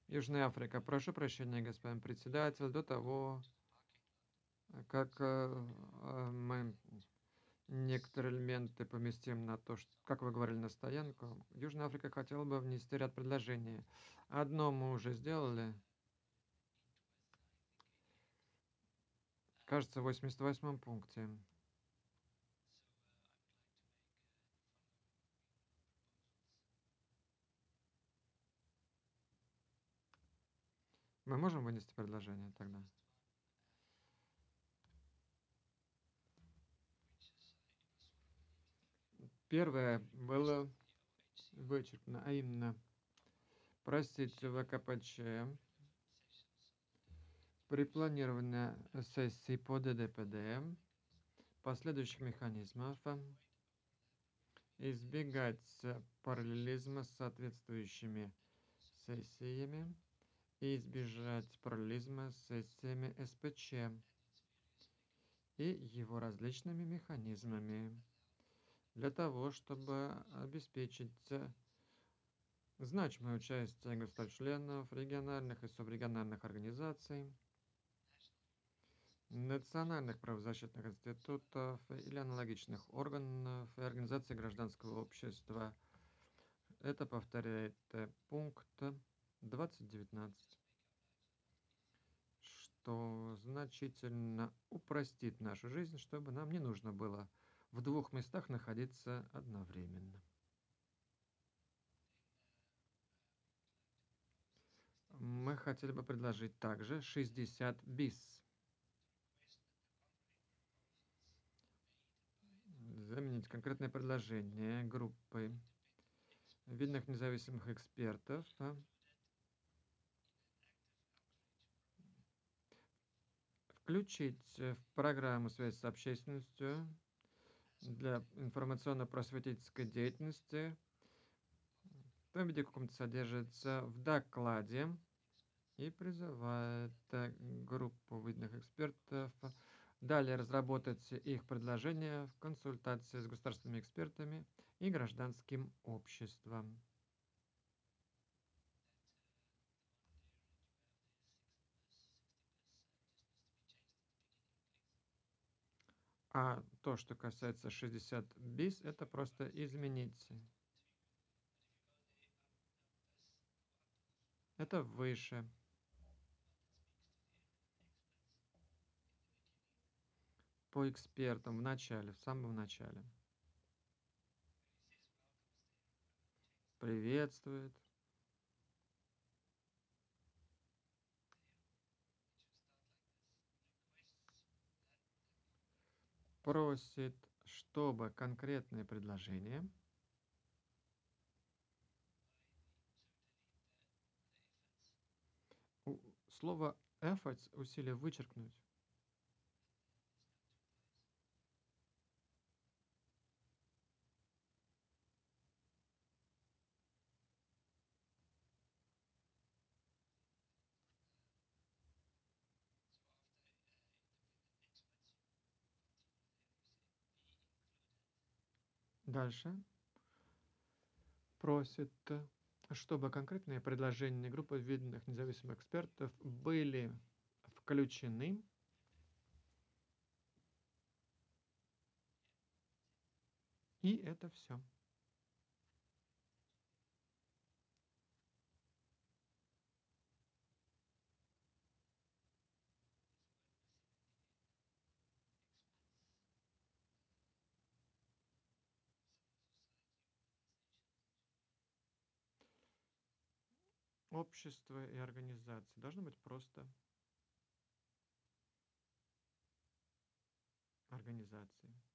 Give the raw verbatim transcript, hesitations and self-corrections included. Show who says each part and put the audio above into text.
Speaker 1: Южная Африка. Прошу прощения, господин председатель. До того, как э, э, мы некоторые элементы поместим на то, что, как вы говорили, на стоянку, Южная Африка хотела бы внести ряд предложений. Одно мы уже сделали. Кажется, в восемьдесят восьмом пункте. Мы можем вынести предложение тогда? Первое было вычеркнуто, а именно просить ВКПЧ при планировании сессий по ДДПД последующих механизмов избегать параллелизма с соответствующими сессиями и избежать параллелизма с сессиями СПЧ и его различными механизмами для того, чтобы обеспечить значимое участие государств-членов, региональных и субрегиональных организаций, национальных правозащитных институтов или аналогичных органов и организаций гражданского общества. Это повторяет э, пункт двадцать девятнадцать, что значительно упростит нашу жизнь, чтобы нам не нужно было в двух местах находиться одновременно. Мы хотели бы предложить также шестьдесят бис. Заменить конкретное предложение группы видных независимых экспертов а, включить в программу «Связь с общественностью» для информационно-просветительской деятельности в том виде, в каком это содержится в докладе, и призывает э, группу видных экспертов далее разработать их предложения в консультации с государственными экспертами и гражданским обществом. А то, что касается шестьдесят бис, это просто изменить. Это выше. По экспертам в начале, в самом начале. Приветствует. Просит, чтобы конкретное предложение у- слово efforts усилие вычеркнуть. Дальше просит, чтобы конкретные предложения группы видных независимых экспертов были включены и это все. Общество и организации. Должно быть просто организации.